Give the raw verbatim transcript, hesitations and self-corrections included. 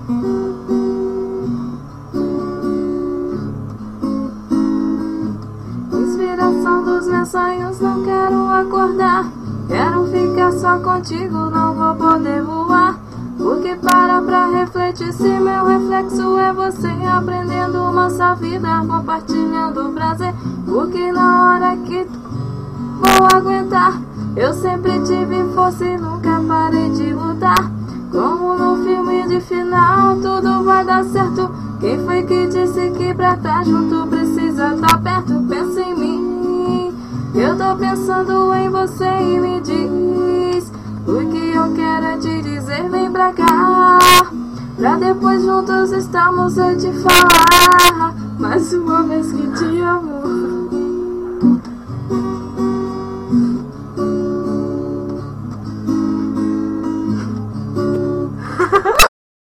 Inspiração dos meus sonhos, não quero acordar. Quero ficar só contigo, não vou poder voar. Porque para pra refletir se meu reflexo é você. Aprendendo nossa vida, compartilhando o prazer. Porque na hora que vou aguentar, eu sempre tive força e nunca parei de lutar. Como no filme de final, tudo vai dar certo. Quem foi que disse que pra tá junto precisa tá perto? Pensa em mim, eu tô pensando em você e me diz o que eu quero é te dizer, vem pra cá. Pra depois juntos estamos a te falar mais uma vez que te amo.